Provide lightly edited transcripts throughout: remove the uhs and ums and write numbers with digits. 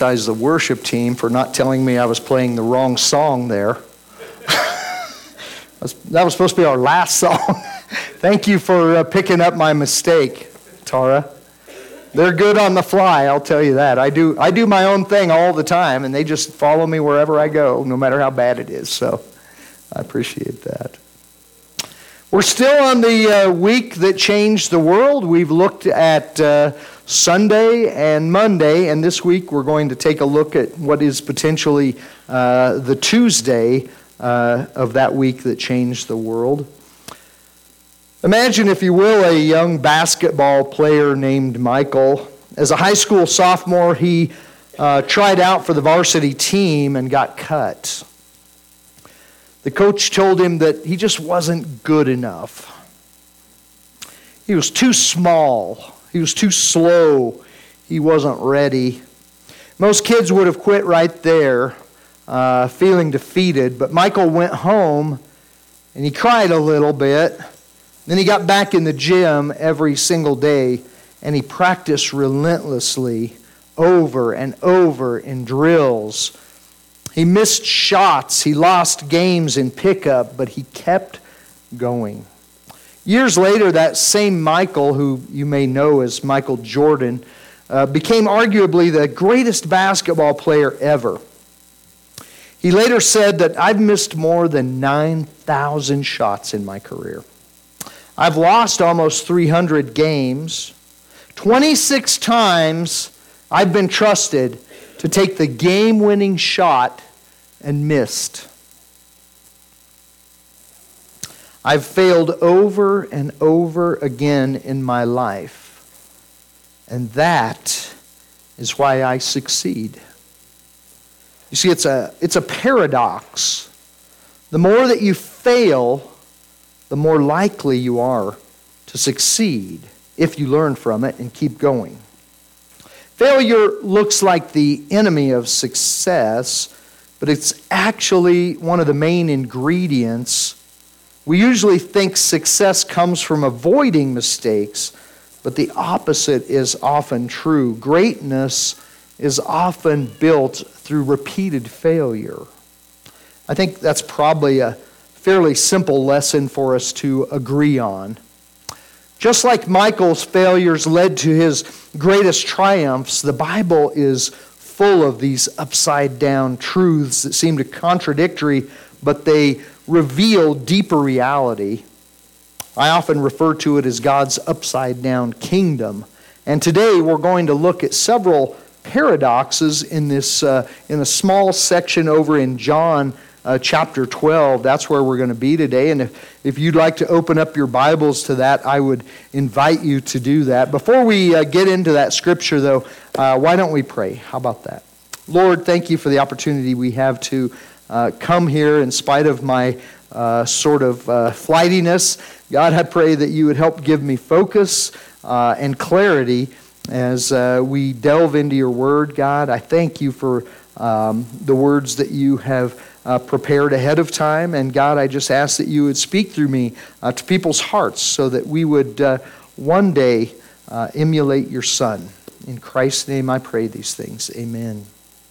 chastise the worship team for not telling me I was playing the wrong song there. That was supposed to be our last song. Thank you for picking up my mistake, Tara. They're good on the fly, I'll tell you that. I do my own thing all the time, and they just follow me wherever I go, no matter how bad it is. So I appreciate that. We're still on the week that changed the world. We've looked at Sunday and Monday, and this week we're going to take a look at what is potentially the Tuesday of that week that changed the world. Imagine, if you will, a young basketball player named Michael. As a high school sophomore, he tried out for the varsity team and got cut. The coach told him that he just wasn't good enough. He was too small. He was too slow. He wasn't ready. Most kids would have quit right there, feeling defeated. But Michael went home and he cried a little bit. Then he got back in the gym every single day and he practiced relentlessly over and over in drills. He missed shots. He lost games in pickup, but he kept going. Years later, that same Michael, who you may know as Michael Jordan, became arguably the greatest basketball player ever. He later said that I've missed more than 9,000 shots in my career. I've lost almost 300 games. 26 times I've been trusted to take the game-winning shot and missed. I've failed over and over again in my life. And that is why I succeed. You see, it's a paradox. The more that you fail, the more likely you are to succeed if you learn from it and keep going. Failure looks like the enemy of success, but it's actually one of the main ingredients. We usually think success comes from avoiding mistakes, but the opposite is often true. Greatness is often built through repeated failure. I think that's probably a fairly simple lesson for us to agree on. Just like Michael's failures led to his greatest triumphs, the Bible is full of these upside-down truths that seem to contradictory, but they reveal deeper reality. I often refer to it as God's upside-down kingdom. And today we're going to look at several paradoxes in this in a small section over in John chapter 12. That's where we're going to be today. And if you'd like to open up your Bibles to that, I would invite you to do that. Before we get into that scripture, though, why don't we pray? How about that? Lord, thank you for the opportunity we have to come here in spite of my flightiness. God, I pray that you would help give me focus and clarity as we delve into your word, God. I thank you for the words that you have prepared ahead of time. And God, I just ask that you would speak through me to people's hearts so that we would one day emulate your Son. In Christ's name I pray these things. Amen.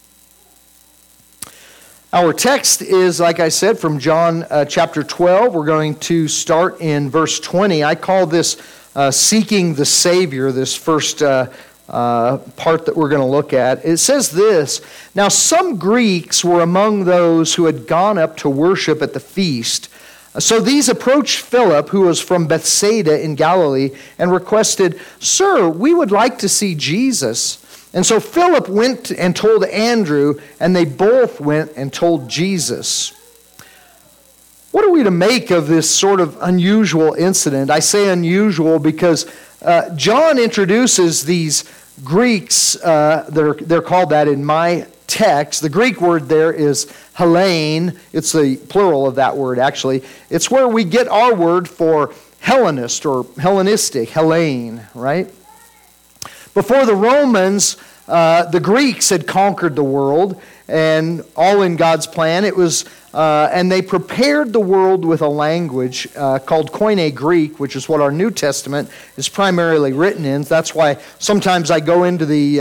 Our text is, like I said, from John chapter 12. We're going to start in verse 20. I call this seeking the Savior, this first part that we're going to look at. It says this: Now some Greeks were among those who had gone up to worship at the feast. So these approached Philip, who was from Bethsaida in Galilee, and requested, "Sir, we would like to see Jesus." And so Philip went and told Andrew, and they both went and told Jesus. What are we to make of this sort of unusual incident? I say unusual because John introduces these Greeks, they're called that in my text. The Greek word there is Hellene. It's the plural of that word, actually. It's where we get our word for Hellenist or Hellenistic, Hellene, right? Before the Romans, the Greeks had conquered the world, and all in God's plan. It was, and they prepared the world with a language called Koine Greek, which is what our New Testament is primarily written in. That's why sometimes I go into the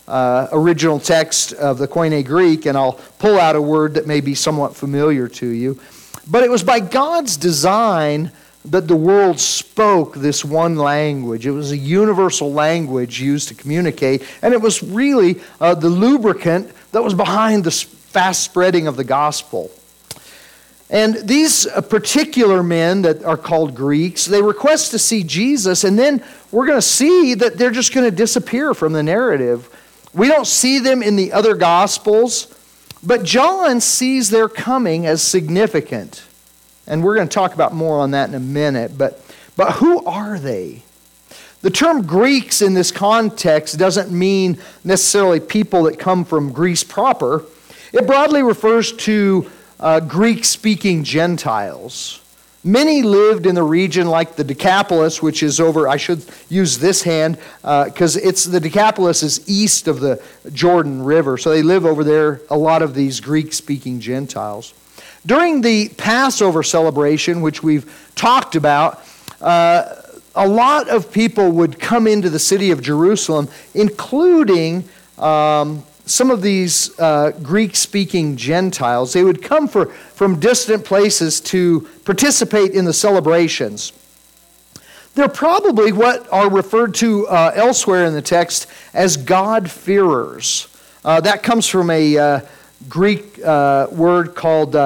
original text of the Koine Greek, and I'll pull out a word that may be somewhat familiar to you. But it was by God's design that the world spoke this one language. It was a universal language used to communicate, and it was really the lubricant that was behind the fast spreading of the gospel. And these particular men that are called Greeks, they request to see Jesus, and then we're going to see that they're just going to disappear from the narrative. We don't see them in the other gospels, but John sees their coming as significant. And we're going to talk about more on that in a minute. But who are they? The term Greeks in this context doesn't mean necessarily people that come from Greece proper. It broadly refers to Greek-speaking Gentiles. Many lived in the region like the Decapolis, which is over, I should use this hand, because the Decapolis is east of the Jordan River. So they live over there, a lot of these Greek-speaking Gentiles. During the Passover celebration, which we've talked about, a lot of people would come into the city of Jerusalem, including some of these Greek-speaking Gentiles. They would come from distant places to participate in the celebrations. They're probably what are referred to elsewhere in the text as God-fearers. That comes from a Greek word called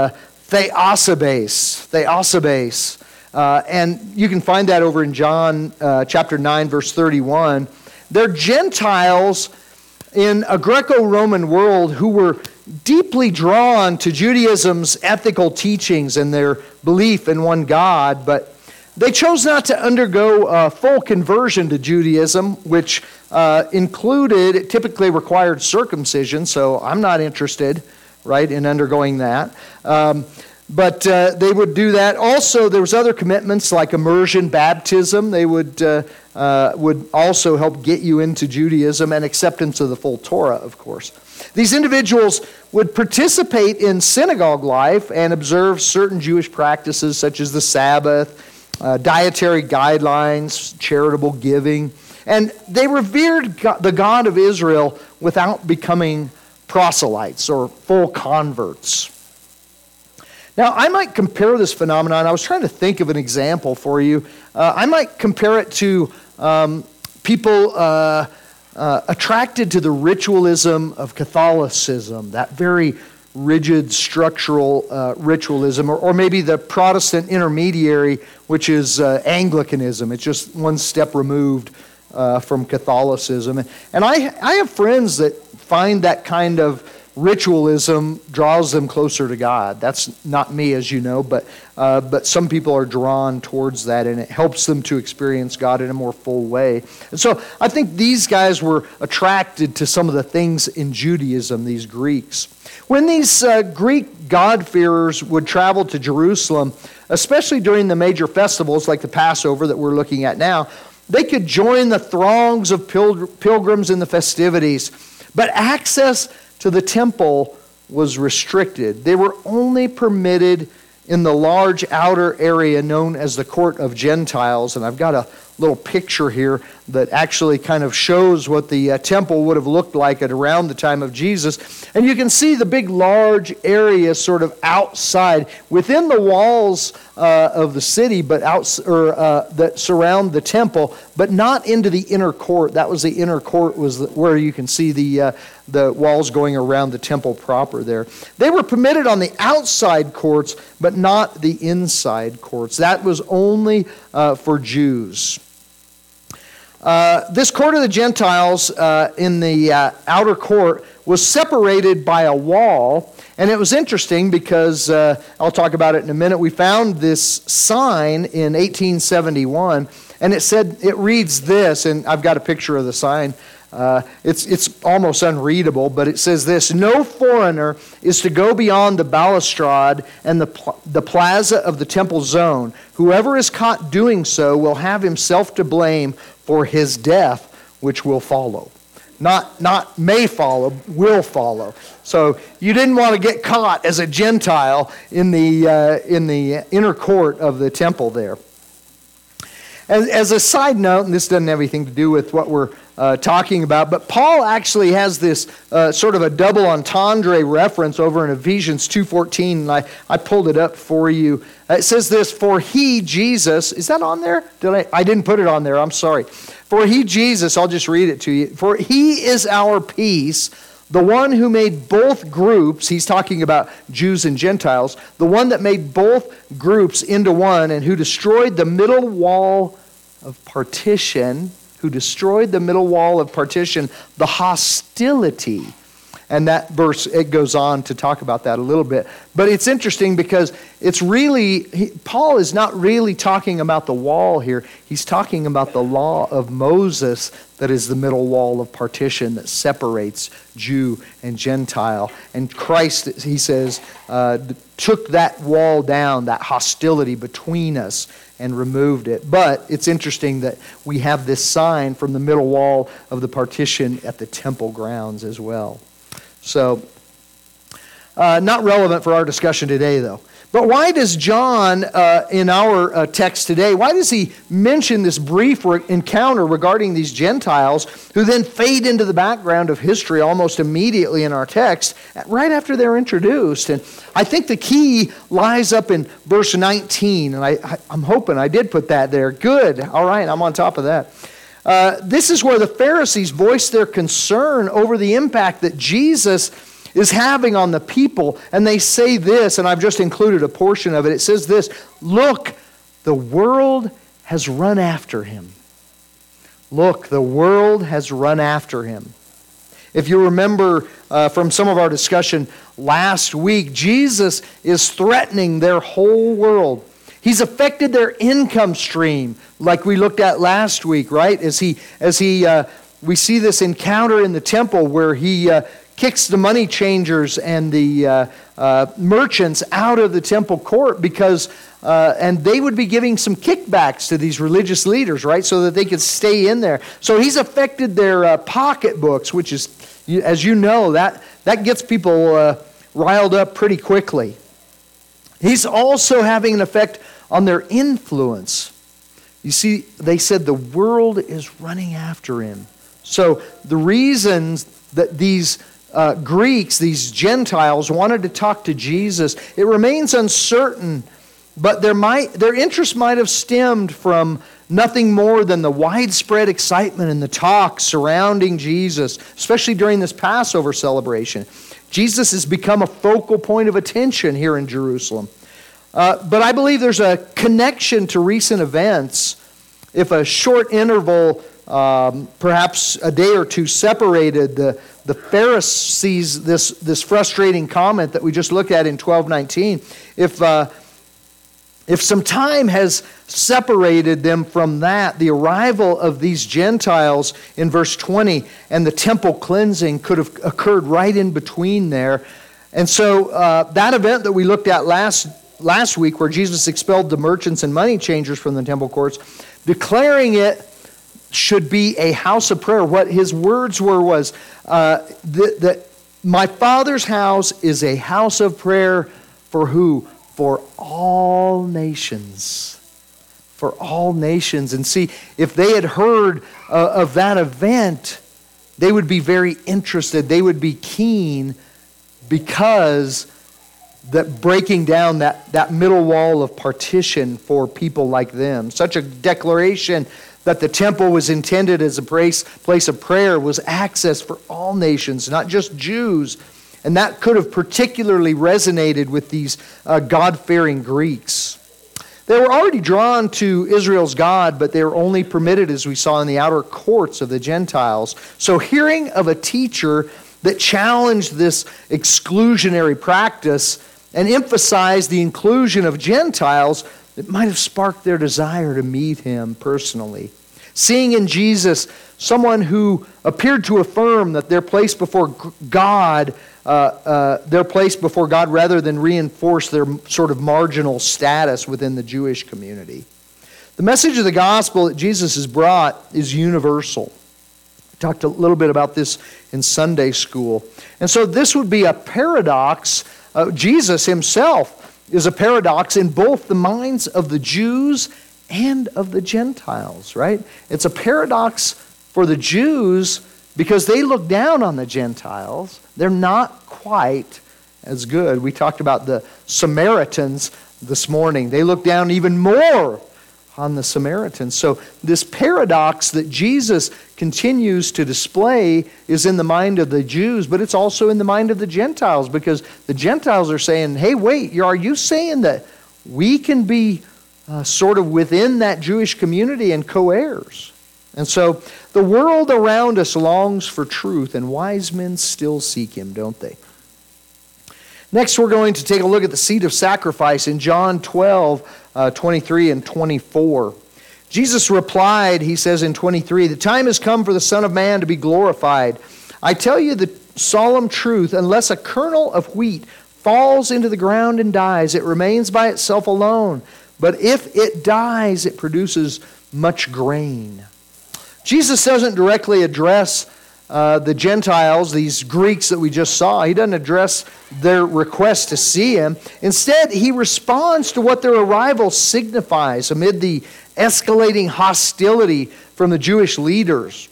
theosebes. And you can find that over in John chapter 9, verse 31. They're Gentiles in a Greco-Roman world who were deeply drawn to Judaism's ethical teachings and their belief in one God, but they chose not to undergo a full conversion to Judaism, which it typically required circumcision, so I'm not interested, right, in undergoing that. But they would do that. Also, there was other commitments like immersion baptism. They would also help get you into Judaism, and acceptance of the full Torah, of course. These individuals would participate in synagogue life and observe certain Jewish practices such as the Sabbath, dietary guidelines, charitable giving. And they revered the God of Israel without becoming proselytes or full converts. Now, I might compare this phenomenon. I was trying to think of an example for you. I might compare it to people attracted to the ritualism of Catholicism, that very rigid structural ritualism, or maybe the Protestant intermediary, which is Anglicanism. It's just one step removed from Catholicism. And I have friends that find that kind of ritualism draws them closer to God. That's not me, as you know, but some people are drawn towards that, and it helps them to experience God in a more full way. And so I think these guys were attracted to some of the things in Judaism, these Greeks. When these Greek God-fearers would travel to Jerusalem, especially during the major festivals like the Passover that we're looking at now, they could join the throngs of pilgrims in the festivities, but access to the temple was restricted. They were only permitted in the large outer area known as the Court of Gentiles. And I've got a little picture here that actually kind of shows what the temple would have looked like at around the time of Jesus. And you can see the big large area sort of outside within the walls of the city, but that surround the temple, but not into the inner court. That was the inner court, where you can see the walls going around the temple proper there. They were permitted on the outside courts, but not the inside courts. That was only for Jews. This court of the Gentiles in the outer court was separated by a wall, and it was interesting because, I'll talk about it in a minute, we found this sign in 1871, and it reads this, and I've got a picture of the sign. It's almost unreadable, but it says this: "No foreigner is to go beyond the balustrade and the plaza of the temple zone. Whoever is caught doing so will have himself to blame for his death, which will follow." Not may follow, will follow. So you didn't want to get caught as a Gentile in the inner court of the temple there. As a side note, and this doesn't have anything to do with what we're talking about. But Paul actually has this sort of a double entendre reference over in Ephesians 2:14, and I pulled it up for you. It says this, for he, Jesus, is that on there? I didn't put it on there, I'm sorry. For he, Jesus, I'll just read it to you. For he is our peace, the one who made both groups, he's talking about Jews and Gentiles, the one that made both groups into one and who destroyed the middle wall of partition, the hostility. And that verse, it goes on to talk about that a little bit. But it's interesting because it's really, Paul is not really talking about the wall here. He's talking about the law of Moses that is the middle wall of partition that separates Jew and Gentile. And Christ, he says, took that wall down, that hostility between us, and removed it. But it's interesting that we have this sign from the middle wall of the partition at the temple grounds as well. So, not relevant for our discussion today, though. But why does John, in our text today, why does he mention this brief encounter regarding these Gentiles who then fade into the background of history almost immediately in our text, right after they're introduced? And I think the key lies up in verse 19, and I'm hoping I did put that there. Good. All right, I'm on top of that. This is where the Pharisees voice their concern over the impact that Jesus is having on the people. And they say this, and I've just included a portion of it. It says this, look, the world has run after him. Look, the world has run after him. If you remember from some of our discussion last week, Jesus is threatening their whole world. He's affected their income stream, like we looked at last week, right? We see this encounter in the temple where he kicks the money changers and the merchants out of the temple court because, and they would be giving some kickbacks to these religious leaders, right, so that they could stay in there. So he's affected their pocketbooks, which is, as you know, that gets people riled up pretty quickly. He's also having an effect on their influence. You see, they said the world is running after him. So the reasons that these Greeks, these Gentiles, wanted to talk to Jesus, it remains uncertain, but their interest might have stemmed from nothing more than the widespread excitement and the talk surrounding Jesus, especially during this Passover celebration. Jesus has become a focal point of attention here in Jerusalem. But I believe there's a connection to recent events. If a short interval, perhaps a day or two, separated the Pharisees, this frustrating comment that we just looked at in 12:19, if some time has separated them from that, the arrival of these Gentiles in verse 20 and the temple cleansing could have occurred right in between there. And so that event that we looked at last week, where Jesus expelled the merchants and money changers from the temple courts, declaring it should be a house of prayer. What his words were was, that my Father's house is a house of prayer for who? For all nations. For all nations. And see, if they had heard of that event, they would be very interested. They would be keen, because that breaking down that middle wall of partition for people like them. Such a declaration that the temple was intended as a place of prayer was access for all nations, not just Jews. And that could have particularly resonated with these God-fearing Greeks. They were already drawn to Israel's God, but they were only permitted, as we saw, in the outer courts of the Gentiles. So hearing of a teacher that challenged this exclusionary practice and emphasized the inclusion of Gentiles, it might have sparked their desire to meet him personally. Seeing in Jesus someone who appeared to affirm that their place before God rather than reinforce their sort of marginal status within the Jewish community. The message of the gospel that Jesus has brought is universal. We talked a little bit about this in Sunday school. And so this would be a paradox. Jesus himself is a paradox in both the minds of the Jews and of the Gentiles, right? It's a paradox for the Jews, because they look down on the Gentiles, they're not quite as good. We talked about the Samaritans this morning. They look down even more on the Samaritans. So this paradox that Jesus continues to display is in the mind of the Jews, but it's also in the mind of the Gentiles, because the Gentiles are saying, hey, wait, are you saying that we can be sort of within that Jewish community and co-heirs? And so the world around us longs for truth, and wise men still seek Him, don't they? Next, we're going to take a look at the seat of sacrifice in John 12, 23 and 24. Jesus replied, he says in 23, "The time has come for the Son of Man to be glorified. I tell you the solemn truth, unless a kernel of wheat falls into the ground and dies, it remains by itself alone. But if it dies, it produces much grain." Jesus doesn't directly address the Gentiles, these Greeks that we just saw. He doesn't address their request to see Him. Instead, He responds to what their arrival signifies amid the escalating hostility from the Jewish leaders.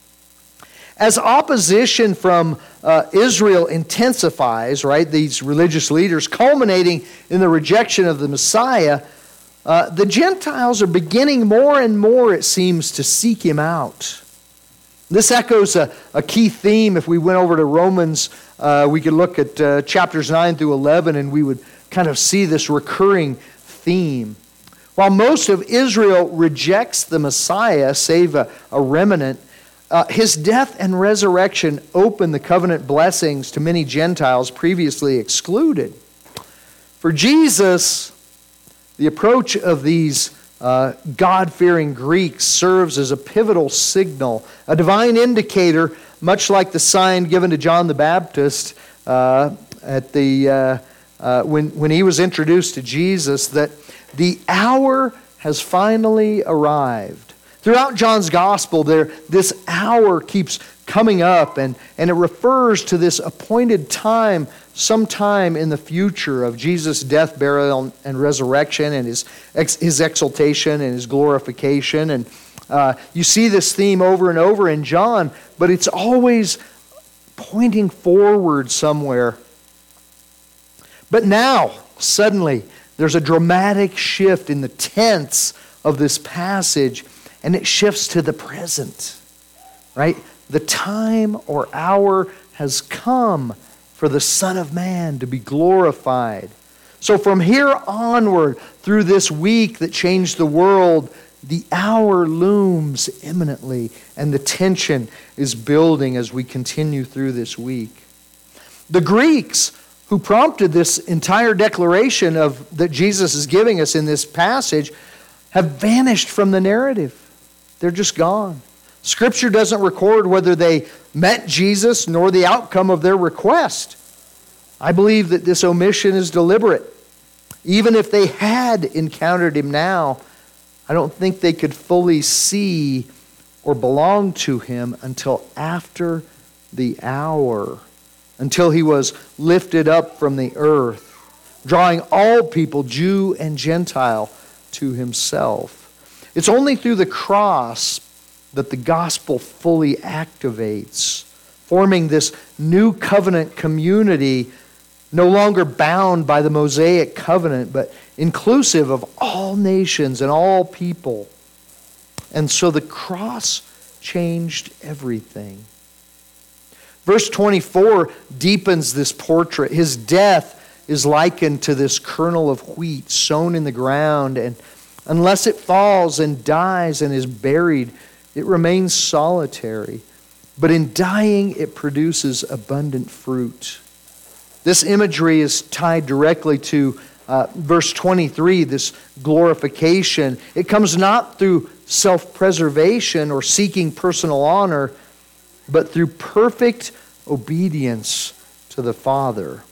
As opposition from Israel intensifies, right, these religious leaders, culminating in the rejection of the Messiah, the Gentiles are beginning more and more, it seems, to seek Him out. This echoes a key theme. If we went over to Romans, we could look at chapters 9 through 11, and we would kind of see this recurring theme. While most of Israel rejects the Messiah, save a remnant, His death and resurrection open the covenant blessings to many Gentiles previously excluded. For Jesus, the approach of these God-fearing Greeks serves as a pivotal signal, a divine indicator, much like the sign given to John the Baptist when he was introduced to Jesus, that the hour has finally arrived. Throughout John's Gospel, this hour keeps coming up, and it refers to this appointed time sometime in the future of Jesus' death, burial, and resurrection, and his exaltation and His glorification. And you see this theme over and over in John, but it's always pointing forward somewhere. But now, suddenly, there's a dramatic shift in the tense of this passage, and it shifts to the present, right? The time or hour has come for the Son of Man to be glorified. So from here onward, through this week that changed the world, the hour looms imminently, and the tension is building as we continue through this week. The Greeks, who prompted this entire declaration that Jesus is giving us in this passage, have vanished from the narrative. They're just gone. Scripture doesn't record whether they met Jesus nor the outcome of their request. I believe that this omission is deliberate. Even if they had encountered Him now, I don't think they could fully see or belong to Him until after the hour, until He was lifted up from the earth, drawing all people, Jew and Gentile, to Himself. It's only through the cross that the gospel fully activates, forming this new covenant community, no longer bound by the Mosaic covenant, but inclusive of all nations and all people. And so the cross changed everything. Verse 24 deepens this portrait. His death is likened to this kernel of wheat sown in the ground, and unless it falls and dies and is buried, it remains solitary. But in dying, it produces abundant fruit. This imagery is tied directly to verse 23, this glorification. It comes not through self-preservation or seeking personal honor, but through perfect obedience to the Father,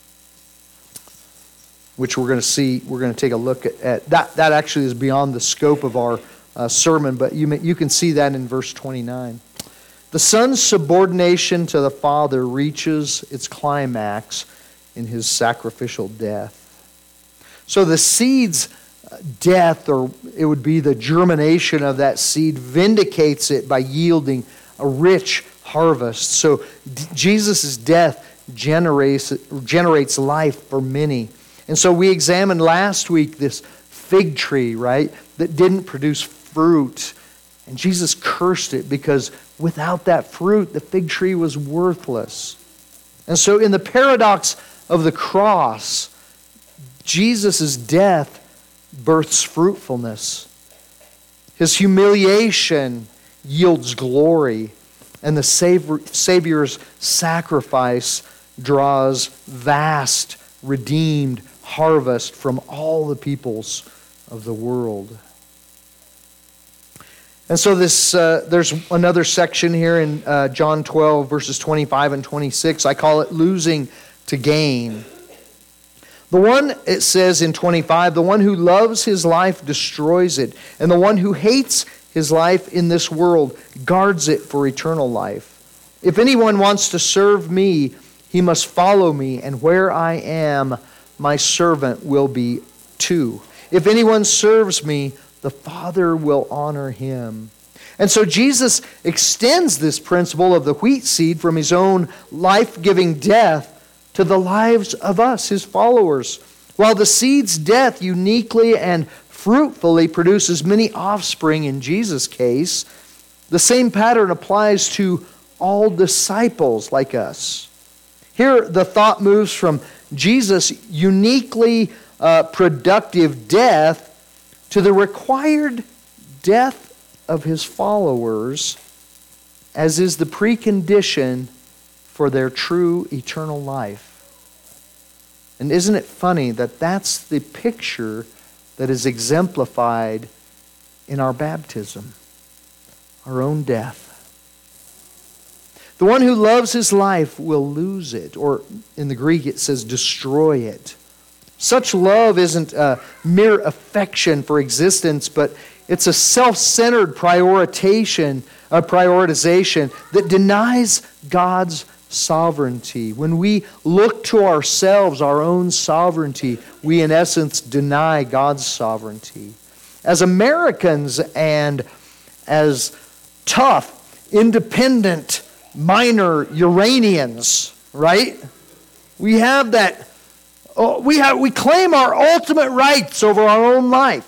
which we're going to see. We're going to take a look at that. That actually is beyond the scope of our sermon, but you can see that in verse 29. The Son's subordination to the Father reaches its climax in His sacrificial death. So the seeds death, or it would be the germination of that seed, vindicates it by yielding a rich harvest. So Jesus' death generates life for many. And so we examined last week this fig tree, right, that didn't produce fruit. And Jesus cursed it because without that fruit, the fig tree was worthless. And so in the paradox of the cross, Jesus' death births fruitfulness. His humiliation yields glory. And the Savior's sacrifice draws vast, redeemed harvest from all the peoples of the world. And so there's another section here in John 12, verses 25 and 26. I call it losing to gain. The one, it says in 25, the one who loves his life destroys it, and the one who hates his life in this world guards it for eternal life. If anyone wants to serve me, he must follow me, and where I am, my servant will be too. If anyone serves me, the Father will honor him. And so Jesus extends this principle of the wheat seed from his own life-giving death to the lives of us, his followers. While the seed's death uniquely and fruitfully produces many offspring in Jesus' case, the same pattern applies to all disciples like us. Here, the thought moves from Jesus' uniquely productive death to the required death of his followers, as is the precondition for their true eternal life. And isn't it funny that that's the picture that is exemplified in our baptism, our own death? The one who loves his life will lose it, or in the Greek it says destroy it. Such love isn't a mere affection for existence, but it's a self-centered prioritization that denies God's sovereignty. When we look to ourselves, our own sovereignty, we in essence deny God's sovereignty. As Americans and as tough, independent, minor Uranians, right? We have that. We claim our ultimate rights over our own life.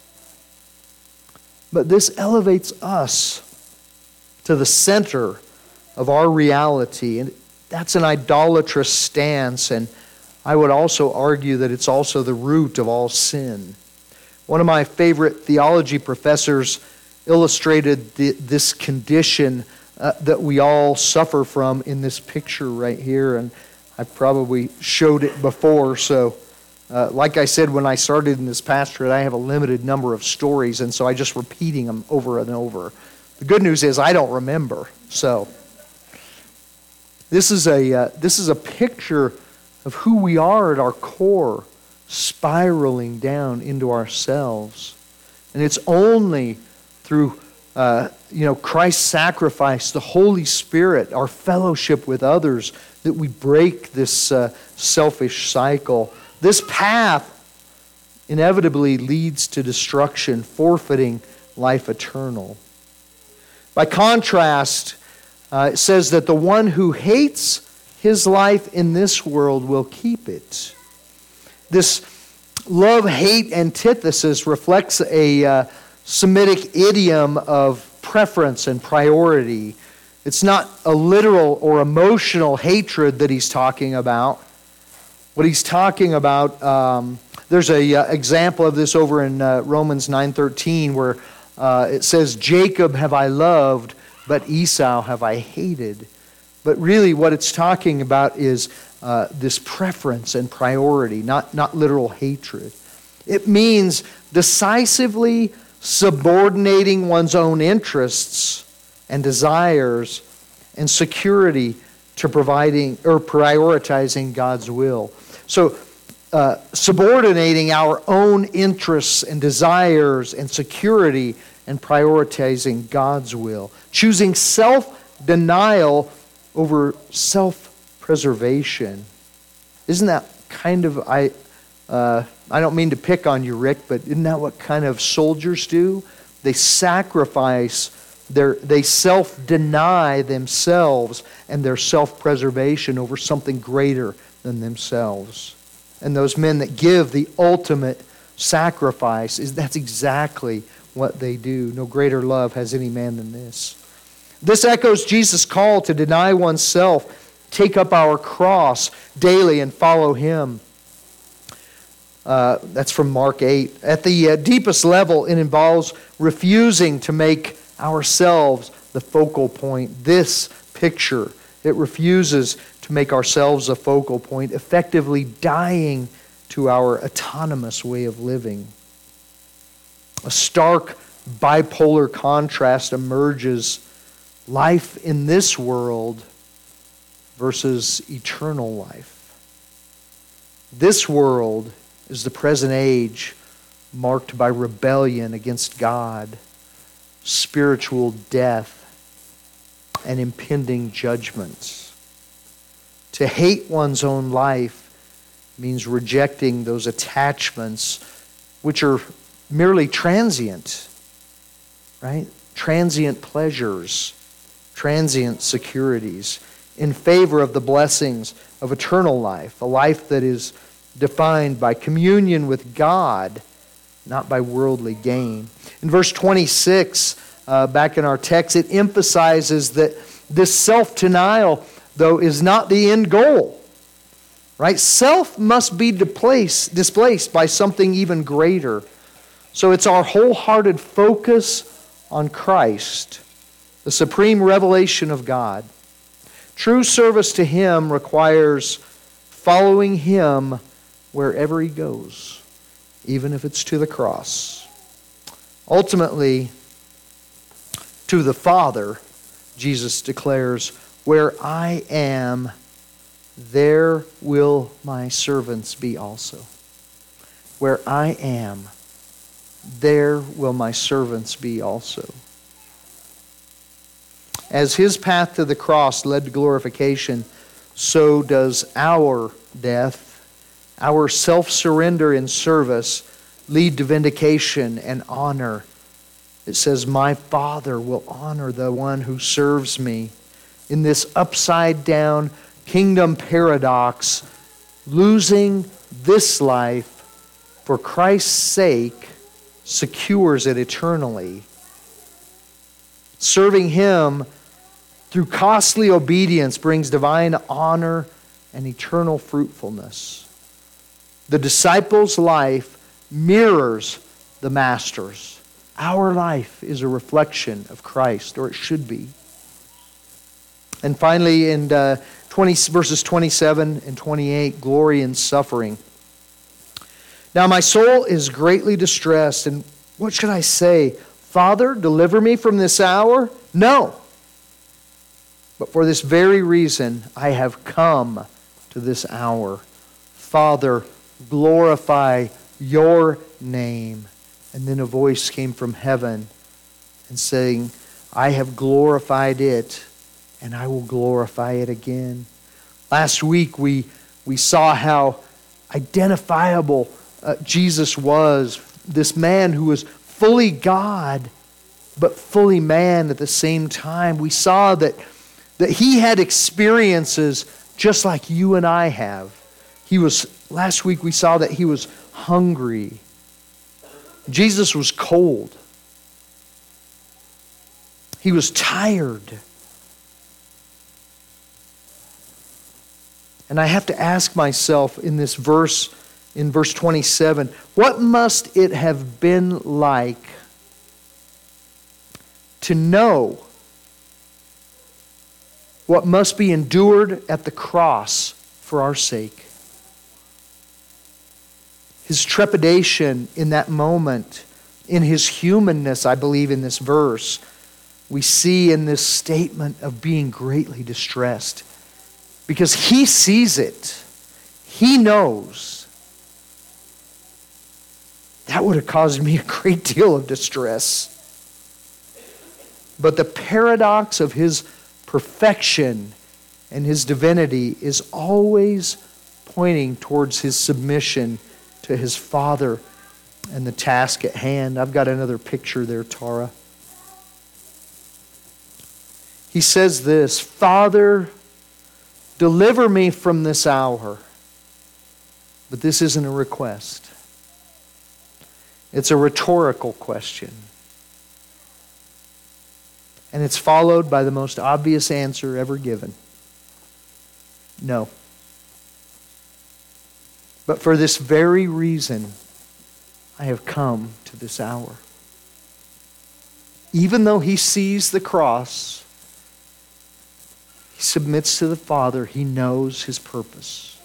But this elevates us to the center of our reality. And that's an idolatrous stance. And I would also argue that it's also the root of all sin. One of my favorite theology professors illustrated this condition that we all suffer from in this picture right here. And I've probably showed it before. So like I said, when I started in this pastorate, I have a limited number of stories. And so I just repeating them over and over. The good news is I don't remember. So this is a picture of who we are at our core, spiraling down into ourselves. And it's only through Christ's sacrifice, the Holy Spirit, our fellowship with others, that we break this selfish cycle. This path inevitably leads to destruction, forfeiting life eternal. By contrast, it says that the one who hates his life in this world will keep it. This love-hate antithesis reflects a Semitic idiom of preference and priority. It's not a literal or emotional hatred that he's talking about. What he's talking about, there's an example of this over in Romans 9:13 where it says, Jacob have I loved, but Esau have I hated. But really what it's talking about is this preference and priority, not literal hatred. It means decisively subordinating one's own interests and desires and security to providing or prioritizing God's will. So subordinating our own interests and desires and security and prioritizing God's will. Choosing self-denial over self-preservation. Isn't that kind of I don't mean to pick on you, Rick, but isn't that what kind of soldiers do? They sacrifice, they self-deny themselves and their self-preservation over something greater than themselves. And those men that give the ultimate sacrifice, that's exactly what they do. No greater love has any man than this. This echoes Jesus' call to deny oneself, take up our cross daily and follow Him. That's from Mark 8. At the deepest level, it involves refusing to make ourselves the focal point. This picture, it refuses to make ourselves a focal point, effectively dying to our autonomous way of living. A stark bipolar contrast emerges: life in this world versus eternal life. This world is the present age marked by rebellion against God, spiritual death, and impending judgments. To hate one's own life means rejecting those attachments which are merely transient, right? Transient pleasures, transient securities, in favor of the blessings of eternal life, a life that is defined by communion with God, not by worldly gain. In verse 26, back in our text, it emphasizes that this self-denial, though, is not the end goal. Right? Self must be displaced by something even greater. So it's our wholehearted focus on Christ, the supreme revelation of God. True service to Him requires following Him wherever He goes, even if it's to the cross. Ultimately, to the Father, Jesus declares, "Where I am, there will my servants be also." Where I am, there will my servants be also. As His path to the cross led to glorification, so does our death, our self-surrender in service, lead to vindication and honor. It says, "My Father will honor the one who serves me." In this upside-down kingdom paradox, losing this life for Christ's sake secures it eternally. Serving Him through costly obedience brings divine honor and eternal fruitfulness. The disciple's life mirrors the Master's. Our life is a reflection of Christ, or it should be. And finally, in verses 27 and 28, glory in suffering. "Now my soul is greatly distressed, and what should I say? Father, deliver me from this hour? No. But for this very reason, I have come to this hour. Father, glorify your name." And then a voice came from heaven and saying, "I have glorified it, and I will glorify it again." Last week we saw how identifiable Jesus was. This man who was fully God, but fully man at the same time. We saw that He had experiences just like you and I have. Last week we saw that He was hungry. Jesus was cold. He was tired. And I have to ask myself in this verse, in verse 27, what must it have been like to know what must be endured at the cross for our sake? His trepidation in that moment, in His humanness, I believe in this verse, we see in this statement of being greatly distressed. Because He sees it. He knows. That would have caused me a great deal of distress. But the paradox of His perfection and His divinity is always pointing towards His submission to his Father and the task at hand. I've got another picture there, Tara. He says this, Father, deliver me from this hour. But this isn't a request. It's a rhetorical question. And it's followed by the most obvious answer ever given. No. But for this very reason, I have come to this hour. Even though he sees the cross, he submits to the Father. He knows his purpose.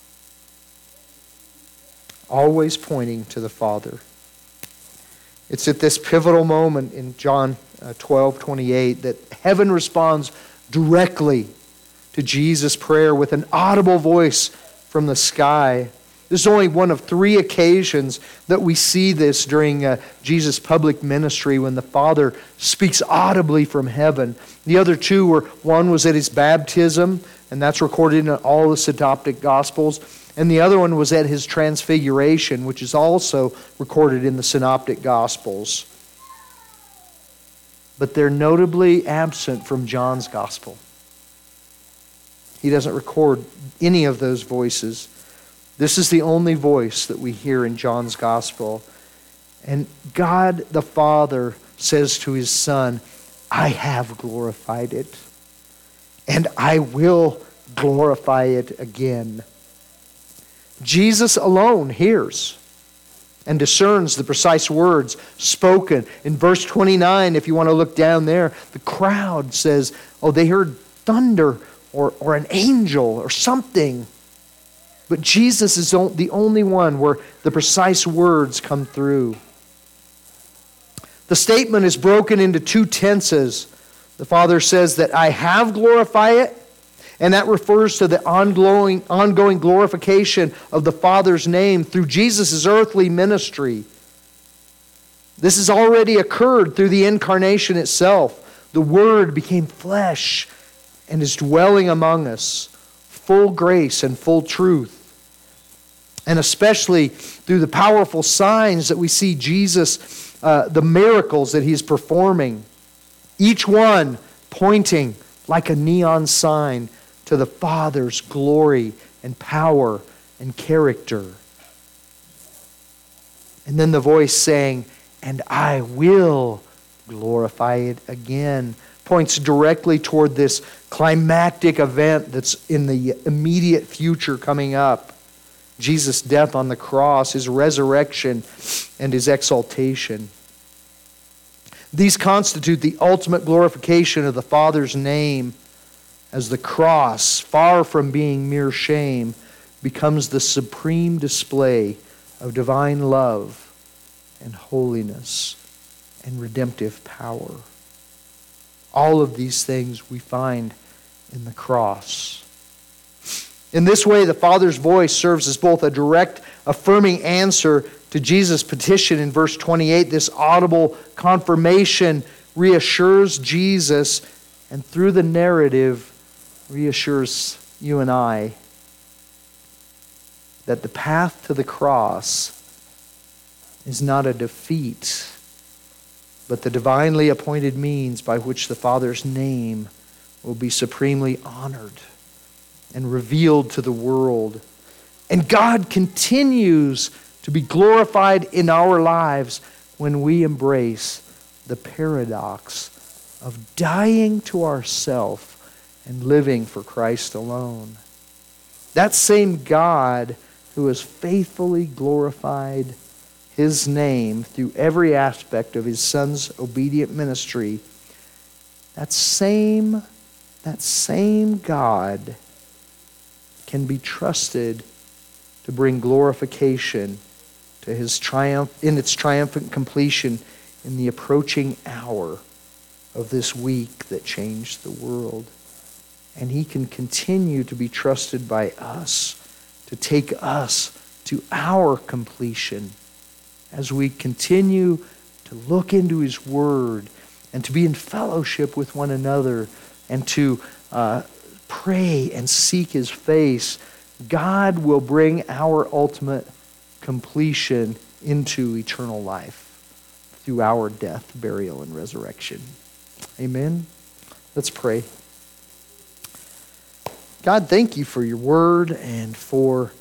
Always pointing to the Father. It's at this pivotal moment in John 12:28 that heaven responds directly to Jesus' prayer with an audible voice from the sky. This is only one of 3 occasions that we see this during Jesus' public ministry when the Father speaks audibly from heaven. The other 2 were, one was at his baptism, and that's recorded in all the Synoptic Gospels. And the other one was at his transfiguration, which is also recorded in the Synoptic Gospels. But they're notably absent from John's Gospel. He doesn't record any of those voices. This is the only voice that we hear in John's Gospel. And God the Father says to his Son, I have glorified it, and I will glorify it again. Jesus alone hears and discerns the precise words spoken. In verse 29, if you want to look down there, the crowd says, oh, they heard thunder or an angel or something. But Jesus is the only one where the precise words come through. The statement is broken into 2 tenses. The Father says that I have glorified it, and that refers to the ongoing glorification of the Father's name through Jesus' earthly ministry. This has already occurred through the incarnation itself. The Word became flesh and is dwelling among us, full grace and full truth. And especially through the powerful signs that we see Jesus, the miracles that he's performing. Each one pointing like a neon sign to the Father's glory and power and character. And then the voice saying, and I will glorify it again, points directly toward this climactic event that's in the immediate future coming up. Jesus' death on the cross, his resurrection, and his exaltation. These constitute the ultimate glorification of the Father's name, as the cross, far from being mere shame, becomes the supreme display of divine love and holiness and redemptive power. All of these things we find in the cross. In this way, the Father's voice serves as both a direct, affirming answer to Jesus' petition in verse 28. This audible confirmation reassures Jesus, and through the narrative, reassures you and I that the path to the cross is not a defeat, but the divinely appointed means by which the Father's name will be supremely honored and revealed to the world. And God continues to be glorified in our lives when we embrace the paradox of dying to ourselves and living for Christ alone. That same God who has faithfully glorified his name through every aspect of his Son's obedient ministry, that same God can be trusted to bring glorification to his triumph in its triumphant completion in the approaching hour of this week that changed the world. And he can continue to be trusted by us to take us to our completion as we continue to look into his word and to be in fellowship with one another and to pray and seek his face. God will bring our ultimate completion into eternal life through our death, burial, and resurrection. Amen. Let's pray. God, thank you for your word and for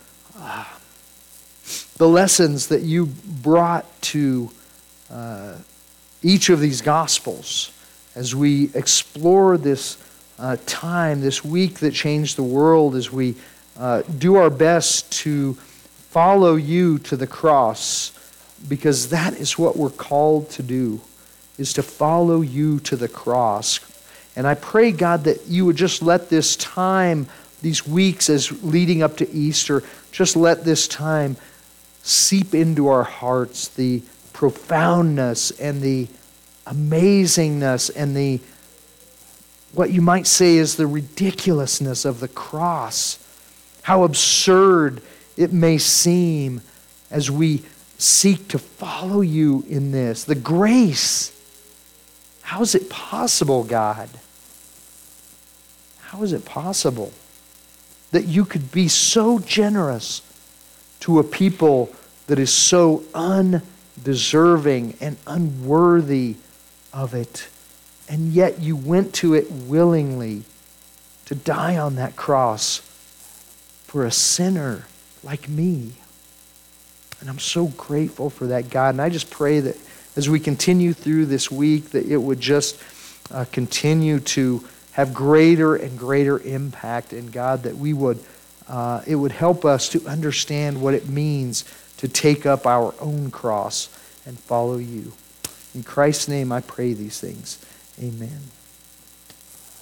the lessons that you brought to each of these Gospels as we explore this time, this week that changed the world, as we do our best to follow you to the cross, because that is what we're called to do, is to follow you to the cross. And I pray, God, that you would just let this time, these weeks as leading up to Easter, just let this time seep into our hearts the profoundness and the amazingness and the, what you might say is the ridiculousness of the cross. How absurd it may seem as we seek to follow you in this. The grace. How is it possible, God? How is it possible that you could be so generous to a people that is so undeserving and unworthy of it, and yet you went to it willingly to die on that cross for a sinner like me? And I'm so grateful for that, God. And I just pray that as we continue through this week, that it would just continue to have greater and greater impact. And God, that we would, it would help us to understand what it means to take up our own cross and follow you. In Christ's name I pray these things. Amen.